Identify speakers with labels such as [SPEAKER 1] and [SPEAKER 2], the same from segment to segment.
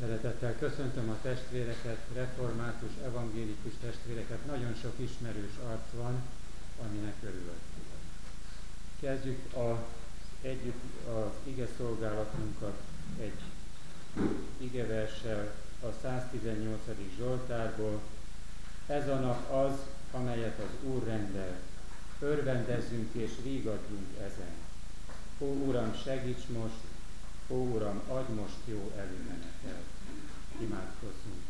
[SPEAKER 1] Szeretettel köszöntöm a testvéreket, református, evangélikus testvéreket. Nagyon sok ismerős arc van, aminek örülök. Kezdjük az ige szolgálatunkat egy igeverssel a 118. Zsoltárból. Ez a nap az, amelyet az Úr rendel. Örvendezzünk és vígadjunk ezen. Ó Uram, segíts most! Ó Uram, adj most jó előmenetet! Imádkozzunk!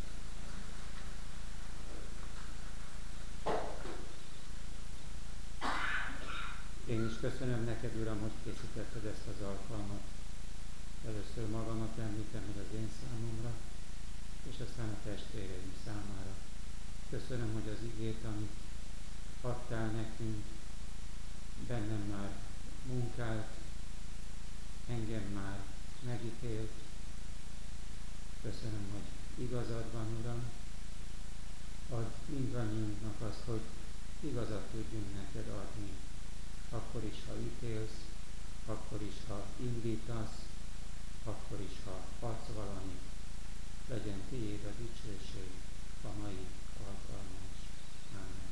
[SPEAKER 1] Én is köszönöm neked, Uram, hogy készítetted ezt az alkalmat. Először magamat említem meg az én számomra, és aztán a testvéreim számára. Köszönöm, hogy az igét, amit adtál nekünk, bennem már munkált, engem már megítélt. Köszönöm, hogy igazad van, Uram. Add mindannyiunknak azt, hogy igazat tudjunk neked adni. Akkor is, ha ítélsz, akkor is, ha indítasz, akkor is, ha adsz valamit. Legyen tiéd a dicsőség a mai alkalmon is. Ámen.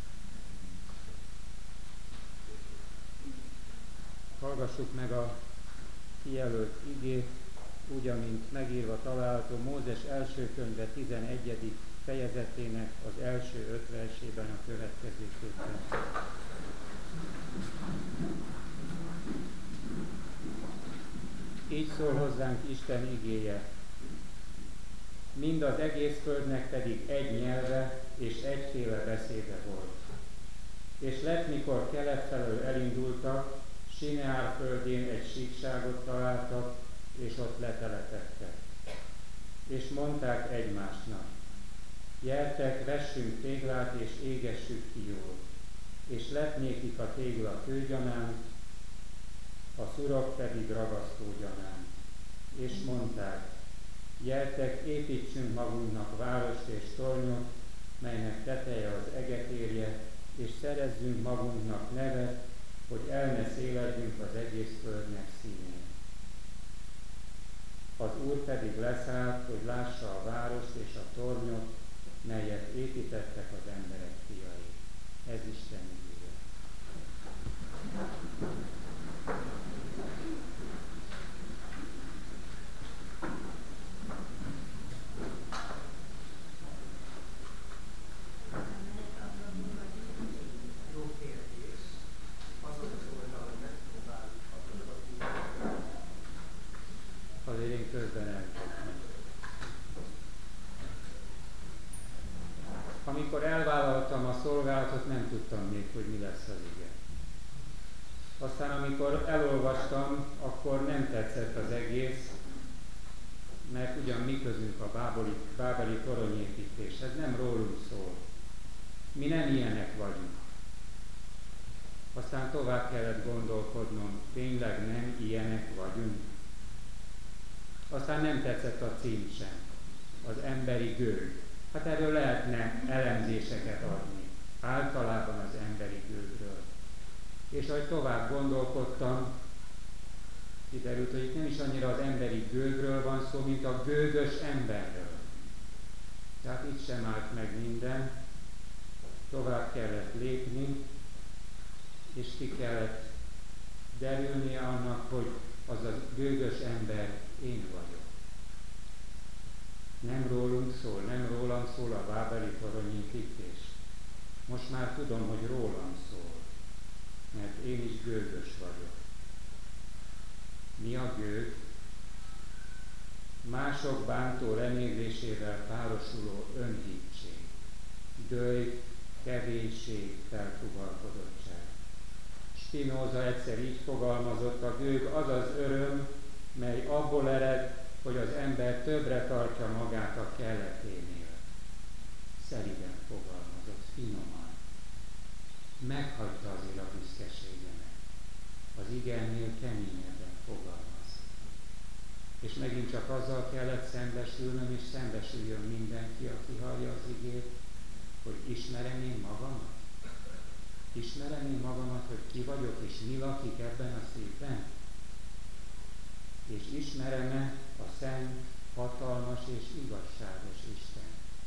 [SPEAKER 1] Hallgassuk meg a kijelölt igét, úgy, amint megírva található Mózes első könyve 11. fejezetének az első 5 versében a következőképpen. Így szól hozzánk Isten igéje. Mind az egész földnek pedig egy nyelve és egyféle beszéde volt. És lett, mikor kelet felől elindultak, Sineár földjén egy síkságot találtak, és ott letelepedtek. És mondták egymásnak: gyertek, vessünk téglát, és égessük ki jól. És lett nékik a tégla kőgyanánt, a szurok pedig ragasztógyanánt. És mondták: gyertek, építsünk magunknak várost és tornyot, melynek teteje az eget érje, és szerezzünk magunknak nevet, hogy el ne széledjünk az egész földnek színén. Az Úr pedig leszállt, hogy lássa a várost és a tornyot, melyet építettek az emberek fiai. Ez Isten igéje. Azért én közben elkezdtem. Amikor elvállaltam a szolgálatot, nem tudtam még, hogy mi lesz az ige. Aztán amikor elolvastam, akkor nem tetszett az egész, mert ugyan mi közünk a bábeli toronyépítéshez, nem rólunk szól. Mi nem ilyenek vagyunk. Aztán tovább kellett gondolkodnom, tényleg nem ilyenek vagyunk. Aztán nem tetszett a cím sem, az emberi gőg. Hát erről lehetne elemzéseket adni, általában az emberi gőgről. És ahogy tovább gondolkodtam, kiderült, hogy itt nem is annyira az emberi gőgről van szó, mint a gőgös emberről. Tehát itt sem állt meg minden, tovább kellett lépni, és ki kellett derülnie annak, hogy az a gőgös ember én vagyok. Nem rólunk szól, nem rólam szól a bábeli toronyépítés. Most már tudom, hogy rólam szól, mert én is gőgös vagyok. Mi a gőg? Mások bántó lenézésével párosuló önhittség, döjt, kevésség, felfuvalkodottság. Spinoza egyszer így fogalmazott: a gőg az az öröm, mely abból ered, hogy az ember többre tartja magát a kelleténél. Szeriden fogalmazott, finoman. Meghagyta azért a büszkeségemet. Az igennél keményebben fogalmaz. És megint csak azzal kellett szembesülnöm, és szembesüljön mindenki, aki hallja az igét, hogy ismerem én magamat? Ismerem én magamat, hogy ki vagyok, és mi lakik ebben a szívben? És ismerem-e a szent, hatalmas és igazságos Isten,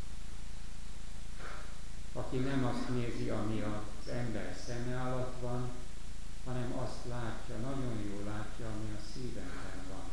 [SPEAKER 1] aki nem azt nézi, ami az ember szeme alatt van, hanem azt látja, nagyon jól látja, ami a szívemben van.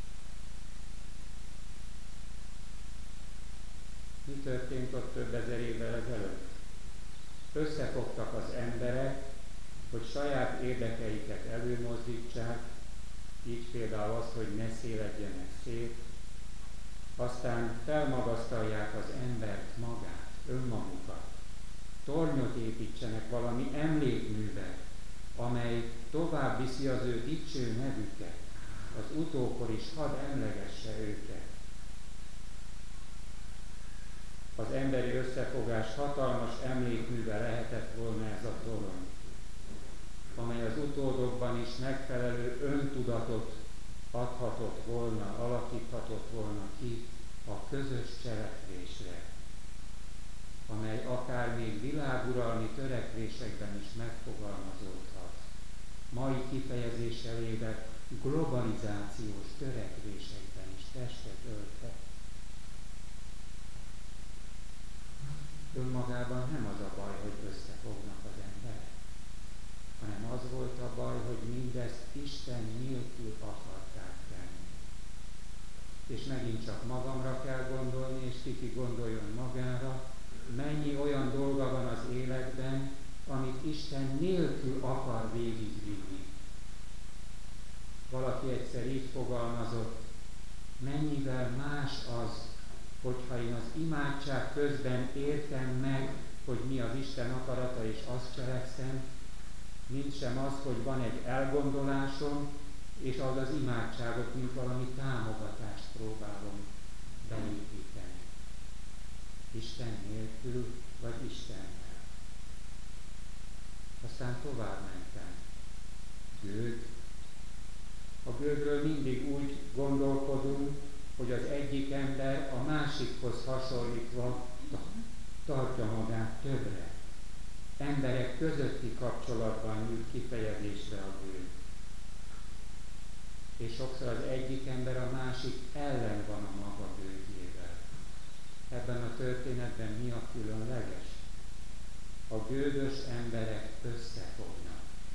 [SPEAKER 1] Mi történt ott több ezer évvel ezelőtt? Összefogtak az emberek, hogy saját érdekeiket előmozdítsák, így például az, hogy ne széledjenek szét, aztán felmagasztalják az embert magát, önmagukat, tornyot építsenek, valami emlékművet, amely tovább viszi az ő dicső nevüket, az utókor is hadd emlegesse őket. Az emberi összefogás hatalmas emlékműve lehetett volna ez a torony, amely az utódokban is megfelelő öntudatot adhatott volna, alakíthatott volna ki a közös cselekvésre, amely akár még világuralmi törekvésekben is megfogalmazódhat. Mai kifejezéssel éve globalizációs törekvésekben is testet ölthet. Önmagában nem az a baj, hogy összefognak az emberek, hanem az volt a baj, hogy mindezt Isten nélkül akarták tenni. És megint csak magamra kell gondolni, és ki gondoljon magára, mennyi olyan dolga van az életben, amit Isten nélkül akar végigvinni. Valaki egyszer így fogalmazott, mennyivel más az, hogyha én az imádság közben értem meg, hogy mi az Isten akarata, és azt cselekszem, mint sem az, hogy van egy elgondolásom, és az az imádságot, mint valami támogatást próbálom beépíteni. Isten nélkül, vagy Istennel. Aztán tovább mentem. Gőg. A gőgről mindig úgy gondolkodunk, hogy az egyik ember a másikhoz hasonlítva tartja magát többre. Emberek közötti kapcsolatban jut kifejezésre a gőg. És sokszor az egyik ember a másik ellen van a maga gőgjével. Ebben a történetben mi a különleges? A gőgös emberek összefognak.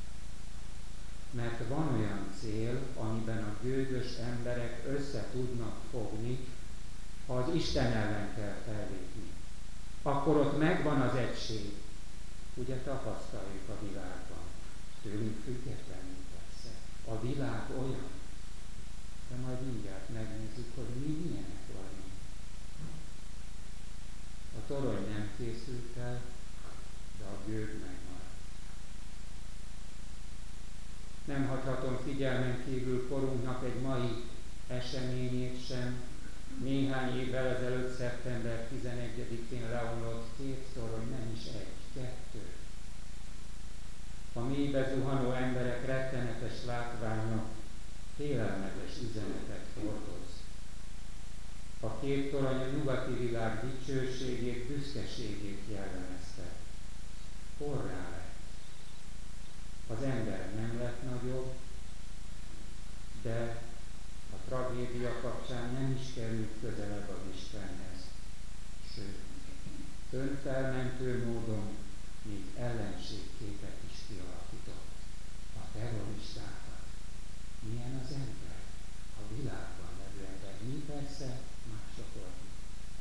[SPEAKER 1] Mert van olyan cél, amiben a gőgös emberek össze tudnak fogni, ha az Isten ellen kell fellépni. Akkor ott megvan az egység. Ugye tapasztaljuk a világban. Tőlünk függetlenül persze. A világ olyan. De majd mindjárt megnézzük, hogy mi milyenek vagyunk. A torony nem készült el, de a gőg megmaradt. Nem hagyhatom figyelmen kívül korunknak egy mai eseményét sem. Néhány évvel ezelőtt, szeptember 11-én leomlott 2 torony, nem is 1, 2. A mélybe zuhanó emberek rettenetes látványa félelmetes üzenetet hordoz. A 2 torony a nyugati világ dicsőségét, büszkeségét jellemezte. Porrá lett. Az ember nem lett nagyobb, de a tragédia kapcsán nem is került közelebb az Istenhez. Sőt, önfelmentő módon még ellenségképet is kialakított. A terroristákat. Milyen az ember? A világban levő ember. Mi persze mások vagyunk.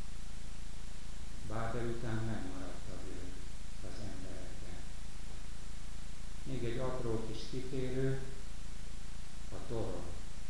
[SPEAKER 1] Bábel után megmaradt a gőg az emberekben. Még egy apró kis kitérő, a torony.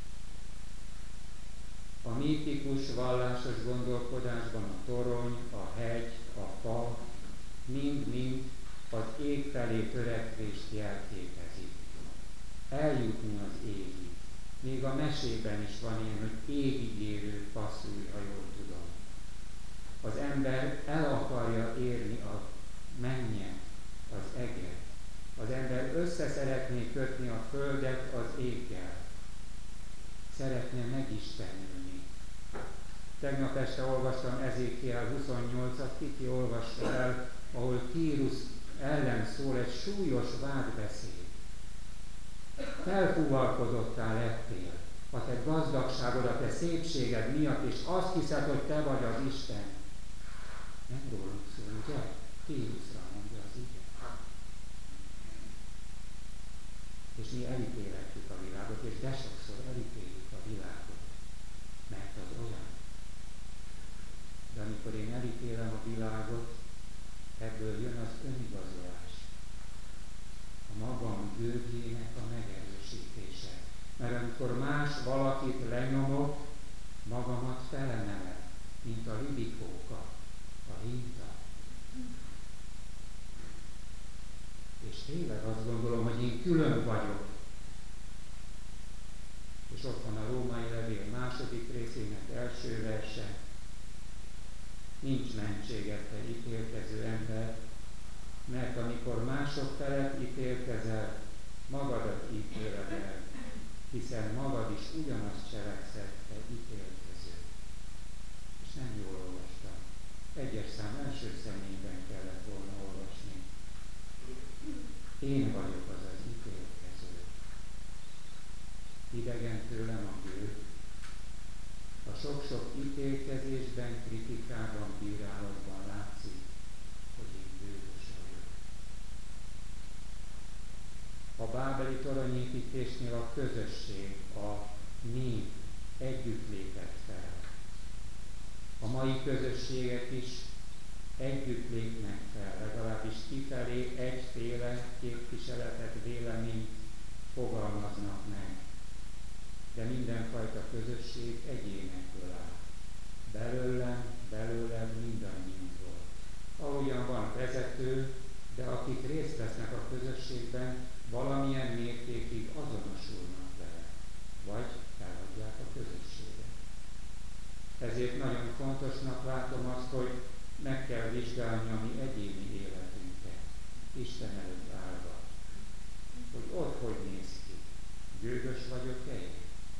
[SPEAKER 1] A mítikus, vallásos gondolkodásban a torony, a hegy, a fa mind-mind az ég felé törekvést jelképezik. Eljutni az égig. Még a mesében is van ilyen, hogy égig érő passzúj, ha jól tudom. Az ember el akarja érni a mennyet, az eget. Az ember össze szeretné kötni a földet az éggel. Szeretne megistenülni. Tegnap este olvastam Ezékiel 28-at, Kiki olvassa el, ahol Tírus ellen szól egy súlyos vádbeszéd. Felfúvalkodottá lettél, a te gazdagságod, a te szépséged miatt, és azt hiszed, hogy te vagy az Isten. Nem rólunk szól, ugye? Krisztusra mondja az ige. És mi elítélhetjük a világot, és de sokszor elítéljük a világot, mert az olyan. De amikor én elítélem a világot, ebből jön az önigazolás. A magam gőgjének a megerősítése. Mert amikor más valakit lenyomok, magamat felemelem, mint a libikóka, a hinta. És tényleg azt gondolom, hogy én külön vagyok. És ott van a Római Levél második részének első verse. Nincs mentséget, te ítélkező ember, mert amikor mások felett ítélkezel, magadat ítéled el, hiszen magad is ugyanazt cselekszed, te ítélkező. És nem jól olvastam. 1. szám első személyben kellett volna olvasni. Én vagyok az az ítélkező. Idegen tőlem a gő. A sok-sok ítélkezésben, kritikában, bírálatban látszik, hogy én bűnös vagyok. A bábeli toronyépítésnél a közösség, a nép együtt lépett fel. A mai közösségek is együtt lépnek fel, legalábbis kifelé egyféle képviseletet, véleményt fogalmaznak meg. De mindenfajta közösség egyénekből áll. Belőlem, belőled, mindannyiunkból. Ahogyan van vezető, de akik részt vesznek a közösségben, valamilyen mértékig azonosulnak vele, vagy elhagyják a közösséget. Ezért nagyon fontosnak látom azt, hogy meg kell vizsgálni a mi egyéni életünket, Isten előtt állva. Hogy ott hogy néz ki? Gőgös vagyok-e én?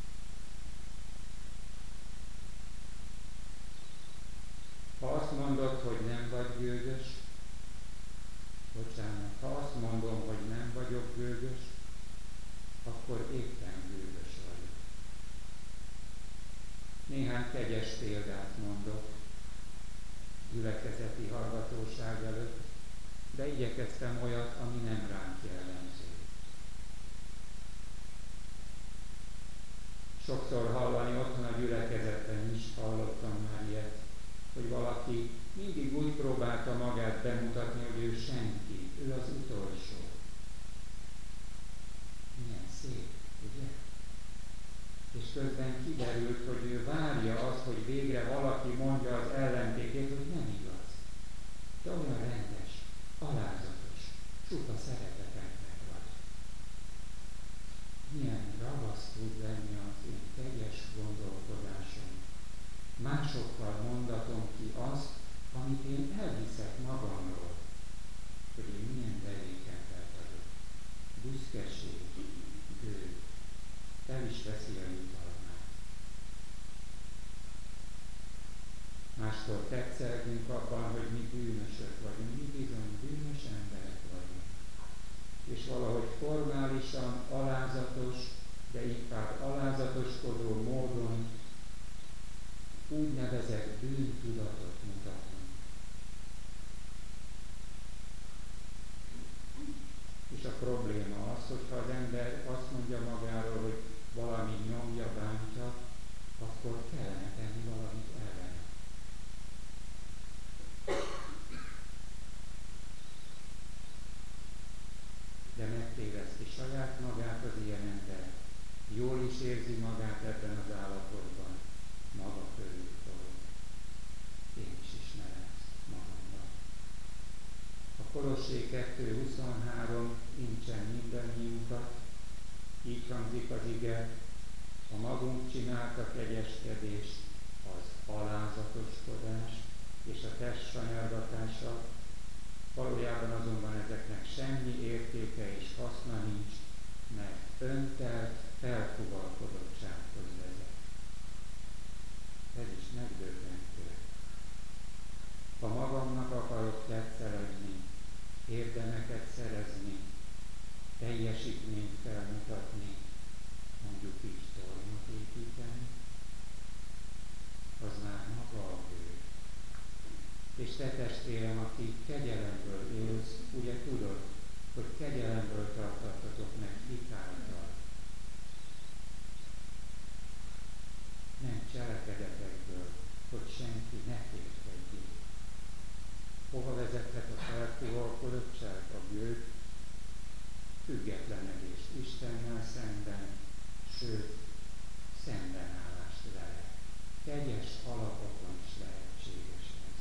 [SPEAKER 1] Ha azt mondod, hogy nem vagy gőgös, ha azt mondom, hogy nem vagyok gőgös, akkor éppen gőgös vagyok. Néhány kegyes példát mondok gyülekezeti hallgatóság előtt, de igyekeztem olyat, ami nem ránk jellemző. Sokszor hallani otthon a gyülekezetben is, hallottam már ilyet, hogy valaki mindig úgy próbálta magát bemutatni, hogy ő senki, ő az utolsó. Milyen szép, ugye? És közben kiderült, hogy ő várja azt, hogy végre valaki mondja az ellentétét, hogy nem igaz. De olyan rendes, alázatos, csupa szeretetember vagy. Milyen ravasz tud lenni az én kegyes gondolkodásom. Másokkal mondatom ki azt, amit én elhiszek magamról, hogy én milyen derék ember vagyok. Büszkeség, gő, el is veszi a jutalmát. Máskor tetszelgünk abban, hogy mi bűnösök vagyunk, mi bizony bűnös emberek vagyunk. És valahogy formálisan, alázatos, de inkább alázatoskodó módon úgynevezett bűntudatot mutatunk. És a probléma az, hogyha az ember azt mondja magáról, hogy valami nyomja, bántja, akkor kellene tenni valamit ellene. De megtéveszti saját magát az ilyen ember. Jól is érzi magát ebben az állapotban. Maga körül forog. Én is ismerem ezt magamban. A Kolossé 2.23 incsen mindannyiunkat. Így hangzik az ige, a magunk csinálta kegyeskedés, az alázatoskodás és a test sanyargatása, valójában azonban ezeknek semmi értéke és haszna nincs, mert öntelt felfuvalkodottsághoz vezet. Ez is megdöbbentő. Ha magamnak akarok tetszelegni, érdemeket szerezni, teljesítményt felmutatni, mondjuk így tornot építeni, és te testvérem, aki kegyelemből élsz, ugye tudod, hogy kegyelemből tartattatok meg hit által. Nem cselekedetekből, hogy senki ne félkedjék. Hova vezethet a felfúvalkodottság, a gőg? Függetlenedés Istennel szemben, sőt, szembenállást vele. Kegyes alapokon is lehetséges ez.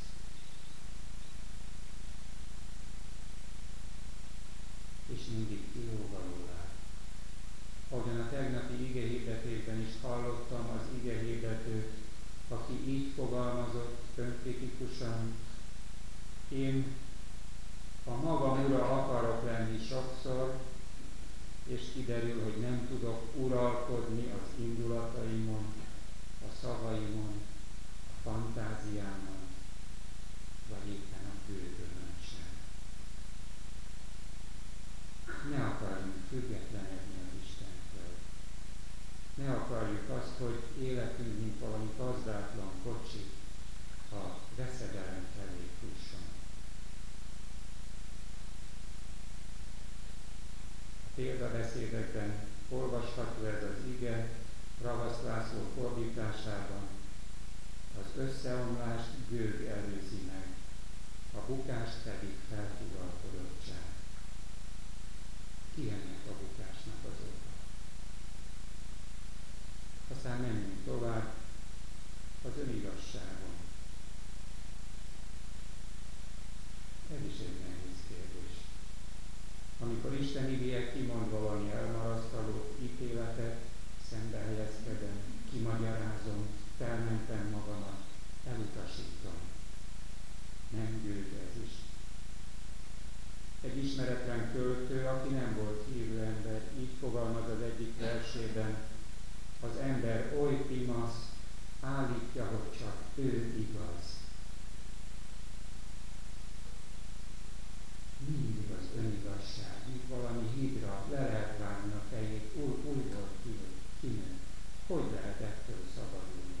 [SPEAKER 1] És mindig kilóvalóvá. Ahogyan a tegnapi igehirdetésben is hallottam az igehirdetőt, aki így fogalmazott önkritikusan: én a magam ura akarok lenni sokszor, és kiderül, hogy nem tudok uralkodni az indulataimon, a szavaimon, a fantáziámon, vagy éppen a bőgömön sem. Ne akarjunk függetlenedni az Istentől. Ne akarjuk azt, hogy életünk, mint valami gazdátlan kocsi, a veszedelem felé fusson. A példabeszédekben olvasható ez az ige, Ravasz László fordításában: az összeomlást gőg előzi meg, a bukást pedig felfúvalkodottság. Ki ennek a bukásnak az oka? Aztán menjünk tovább az önigazságon. Ez is egy nehéz kérdés. Amikor Isten igéje kimond valami elmarasztaló ítéletet, szembe helyezkedem, kimagyarázom, felmentem magamat, elutasítom. Nem gőg ez is. Egy ismeretlen költő, aki nem volt hívő ember, így fogalmaz az egyik versében: az ember oly pimasz, állítja, hogy csak ő igaz. Mindig az önigazság, így valami hídra le lehet vágni a fejét, újból kinő. Hogy lehet ettől szabadulni?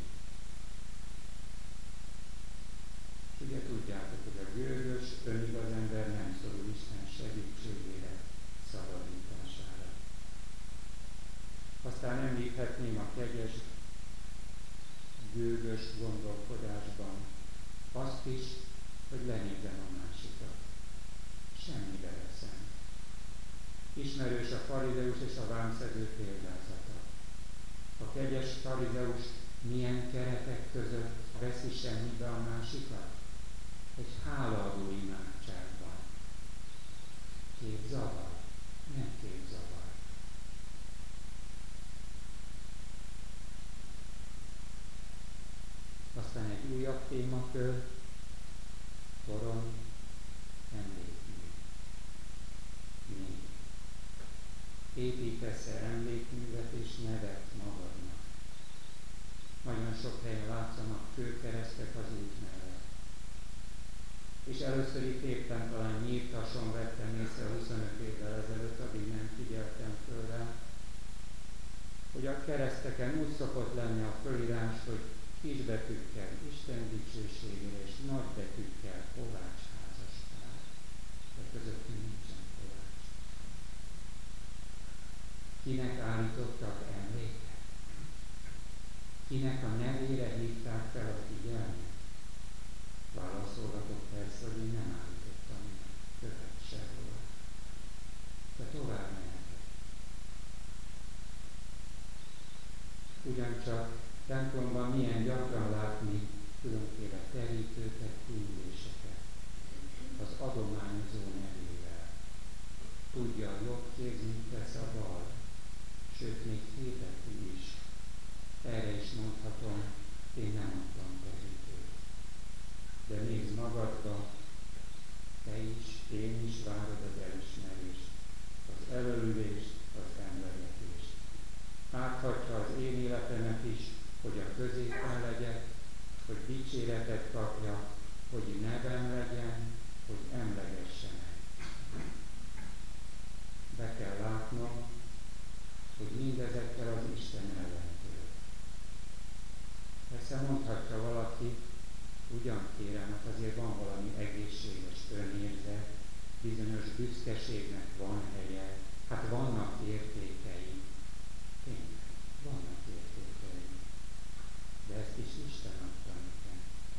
[SPEAKER 1] És ugye tudjátok, hogy a gőgös, önigaz ember nem szorul Isten segítségére, szabadítására. Aztán említhetném a kegyes, gőgös gondolkodásban azt is, hogy lenézem a másikat. Semmibe veszem. Ismerős a farizeus és a vámszedő példázata. A kegyes farizeus milyen keretek között veszi semmibe a másikat? Egy hálaadó imádságban. Képzavar? Nem képzavar. Aztán egy újabb témakör, torony, emlékmű. Még. Építesz-e emlékművet és nevet magadnak? Nagyon sok helyen látszanak kőkeresztek az út mellett. És először itt éppen talán Nyírtason vettem észre 25 évvel ezelőtt, addig nem figyeltem föl rá, hogy a kereszteken úgy szokott lenni a fölírás, hogy kisbetűkkel Isten dicsőségére és nagybetűkkel Kovács házaspár. De közöttünk nincsen Kovács. Kinek állítottak emléket? Kinek a nevére hívták fel a figyelmet? Válaszolhatok persze, hogy én nem állítottam követ sehol. De tovább mehetek. Ugyancsak templomban milyen gyakran látni különféle terítőket, küldéseket az adományozó nevével. Tudja, a jobb kéz mit tesz a bal, sőt még hirdeti is. Erre is mondhatom, én nem adtam terítőt. De nézd magadba, te is, én is várod az elismerést, az előülést, az emlegetést. Láthatja az én életemet is, hogy a középen legyek, hogy dicséretet kapja, hogy nevem legyen, hogy emlegessenek. Be kell látnom, hogy mindezekkel az Isten ellentől. Persze mondhatja valaki, ugyan kérem, hát azért van valami egészséges önérzet, bizonyos büszkeségnek van helye, hát vannak értékei. Tényleg, vannak értékei. De ezt is Isten adta nekem.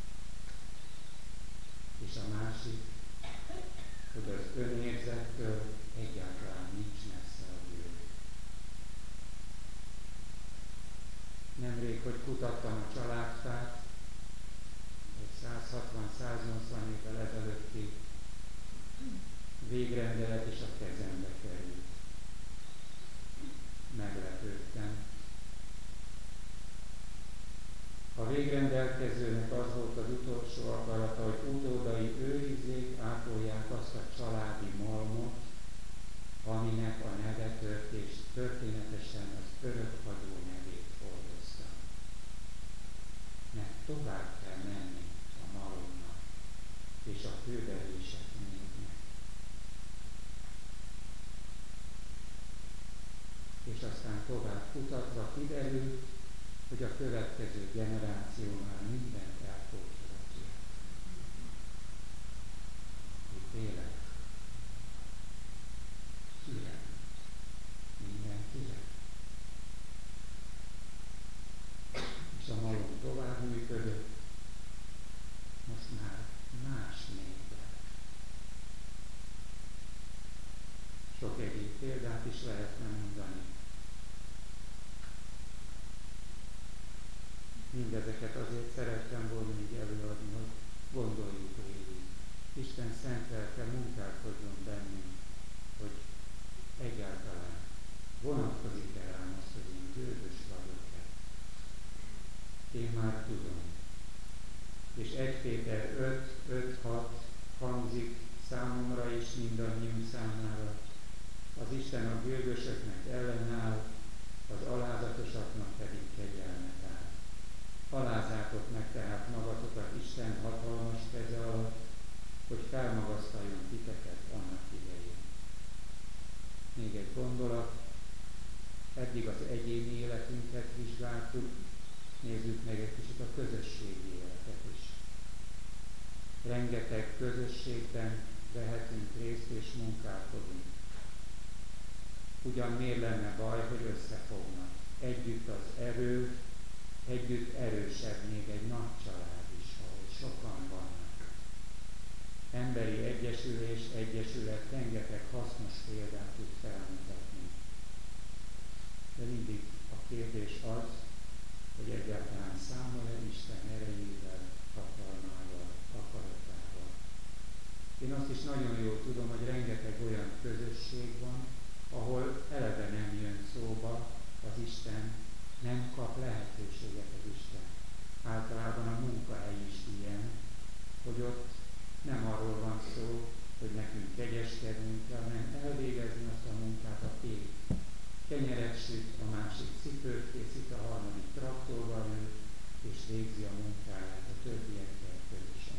[SPEAKER 1] És a másik, hogy az önérzettől egyáltalán nincs messze a jövő. Nemrég, hogy kutattam a családfát, egy 160-180 évvel ezelőtti végrendelet is a kezembe került. Meglepődtem. A végrendelkezőnek az volt az utolsó akarata, hogy utódai őrizzék, ápolják azt a családi malmot, aminek a neve és történetesen az örökhagyó nevét hordozta. Mert tovább kell menni a malomnak, és a kőbevések névnek. És aztán tovább kutatva kiderült, hogy a következő generáció már mindent elpótolhatja. Hogy tényleg kire? Mindenkire. És a malom tovább működött, most már más névvel. Sok egyéb példát is lehetne mondani. Mindezeket azért szerettem volna így előadni, hogy gondoljuk végig. Isten szent lelke munkálkodjon bennünk, hogy egyáltalán vonatkozik-e rám azt, hogy én gőgös vagyok-e. Én már tudom. És 1 Péter 5:5-6 hangzik számomra is, mindannyiunk számára. Az Isten a gőgösöknek ellenáll, az alázatosaknak pedig kegyelmet áll. Alázátok meg tehát magatokat Isten hatalmas keze alatt, hogy felmagasztaljon titeket annak idején. Még egy gondolat, eddig az egyéni életünket vizsgáltuk, nézzük meg egy kicsit a közösségi életet is. Rengeteg közösségben vehetünk részt és munkálkodunk. Ugyan miért lenne baj, hogy összefognak? Együtt az erő, együtt erősebb még egy nagy család is, ahol sokan vannak. Emberi egyesülés, egyesület rengeteg hasznos példát tud felmutatni. De mindig a kérdés az, hogy egyáltalán számol-e Isten erejével, hatalmával, akaratával. Én azt is nagyon jól tudom, hogy rengeteg olyan közösség van, ahol eleve nem jön szóba az Isten, nem kap lehetőséget az Isten. Általában a munkahely is ilyen, hogy ott nem arról van szó, hogy nekünk kegyeskednünk kell, hanem elvégezni azt a munkát, a két kenyeret süt, a másik cipőt készít, a harmadik traktorral ül, és végzi a munkáját a többiekkel közösen.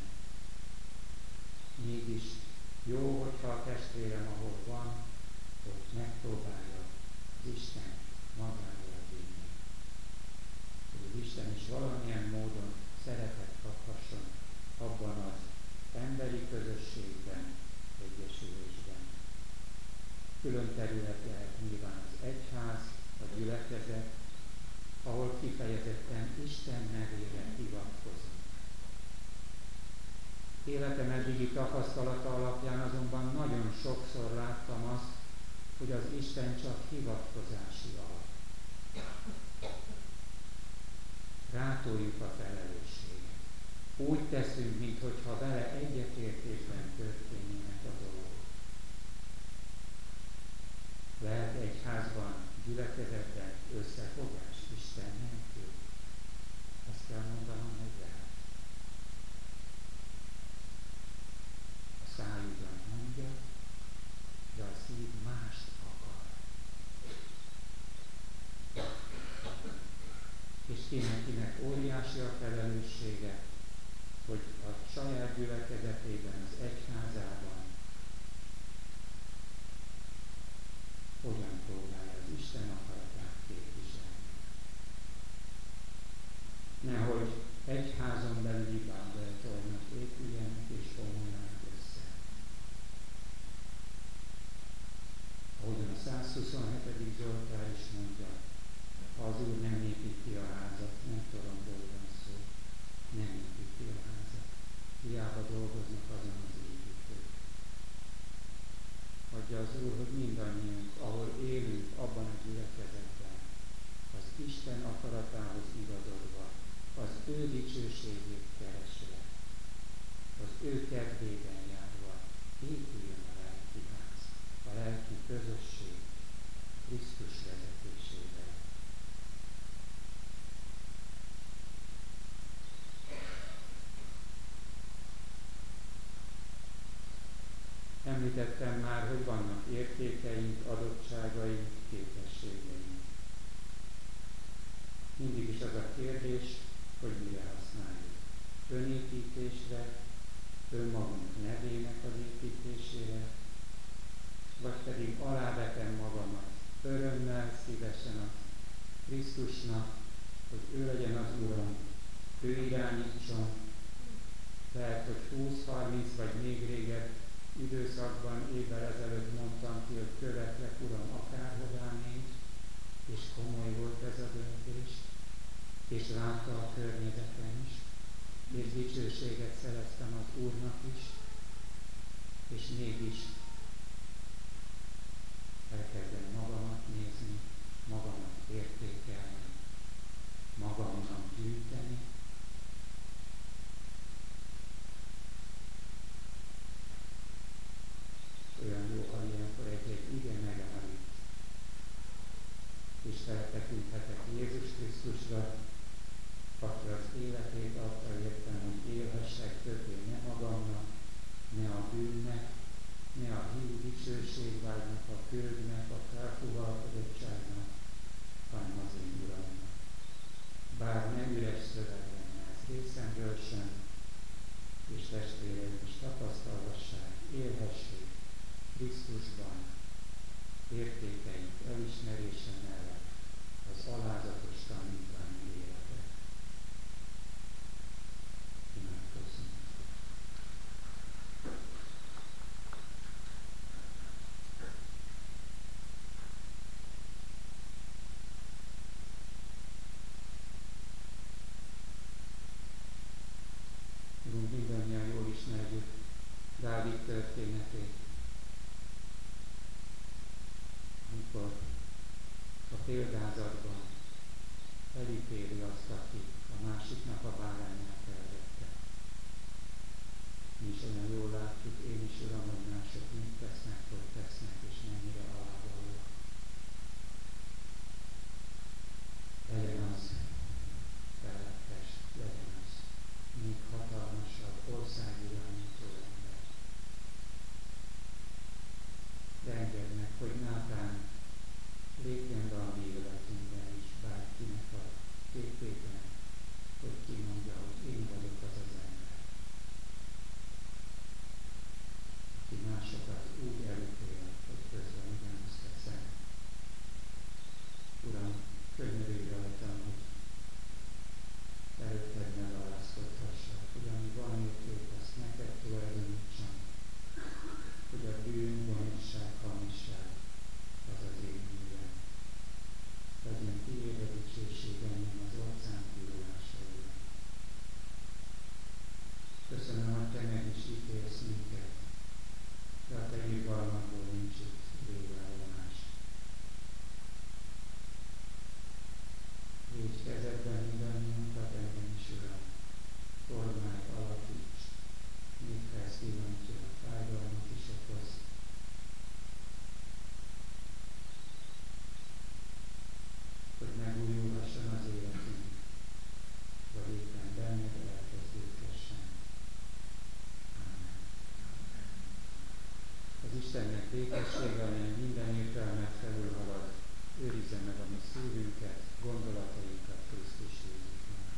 [SPEAKER 1] Mégis jó, hogyha a testvérem, ahol van, hogy megpróbálja az Isten magára vinni. Hogy az Isten is valamilyen módon szeretet kaphasson abban az emberi közösségben, egyesülésben. Külön terület lehet nyilván az egyház, a gyülekezet, ahol kifejezetten Isten nevére hivatkozunk. Életem eddigi tapasztalata alapján azonban nagyon sokszor láttam azt, hogy az Isten csak hivatkozási alap. Rátoljuk a felelősséget. Úgy teszünk, minthogyha vele egyetértésben történnének a dolgok. Lehet egyházban, gyülekezetben összefogás Isten nélkül. Azt kell mondanom, hogy lehet. A száj ugyan mondja, de a szív mást akar. És kinek óriási a felelőssége, hogy a saját gyülekezetében, az egyházában hogyan próbálja az Isten akaratát képviselni. Nehogy egyházon belüli bábeltornyok épüljenek és omoljanak hiába dolgoznak azon az építők. Adja az Úr, hogy mindannyiunk, ahol élünk abban a gyülekezetben, az Isten akaratához igazodva, az ő dicsőségét keresve, az ő kedvében járva épüljön a lelki ház, a lelki közösség Krisztus vezetésével. Említettem már, hogy vannak értékeink, adottságaink, képességeink. Mindig is az a kérdés, hogy mire használjuk. Önépítésre, önmagunk nevének az építésére, vagy pedig alávetem magamat örömmel, szívesen a Krisztusnak, hogy ő legyen az Uram, ő irányítson. Lehet, hogy 20-30 vagy még régebb időszakban, évvel ezelőtt mondtam ki, hogy követlek, Uram, akárhová mégy, és komoly volt ez a döntés, és látta a környezetem is, és dicsőséget szereztem az Úrnak is, és mégis elkezdem magamat nézni, magamat értékelni, magamnak gyűjteni. Olyan jó, ha ilyenkor egy ige megállít, és feltekinthetek Jézus Krisztusra, aki az életét adta értem, hogy élhessek többé ne magamnak, ne a bűnnek, ne a hiú dicsőségvágynak, a ködnek, a felfúvalkodottságnak, hanem az én Uramnak. Bár nem üres szövegben, ez részemről sem, és testvéreim is tapasztalhassák, élhessék Krisztusban, értékeink elismerése mellett az alázatos tanítványi életet. Imádkozzunk. Urunk, mindannyian jól ismerjük Dávid történetét, amikor a példázatban elítéli azt, aki a másiknak a bárányát elvette. Mi is olyan jól látjuk, én is, Uram, hogy mások mit tesznek, hogy tesznek, és mennyire alávalóak. Legyen az felettes, legyen az még hatalmasabb országirányító ember. De engedd meg, hogy Nátán lépjen be a mi életünkben is, bárkinek a képében, hogy kimondja, hogy én vagyok az az ember, aki másokat úgy elítél, hogy közben ugyanazt teszem. Uram, könyörülj rajtam, hogy előtted megalázkodhassak, hogy ami van érték, azt neked tulajdonítsam, hogy a bűn, gonoszság, hamisság az az én művem. Legyen tiéd a dicsőség engem az orcán kirulásaira. Köszönöm, hogy te meg is ítélsz minket, de a te irgalmadból nincs itt végállomás. Légy kezedben mindannyiunkat, engem is, Uram, formálj, alakíts, még felszívantja, fájdalmat is okoz. Hogy megújulhasson az életünk, vagy éppen benned elkezdődhessen. Amen. Az Istennek békessége, amely minden értelmet felülhalad, őrizze meg a mi szívünket, gondolatainkat Krisztus Jézusban.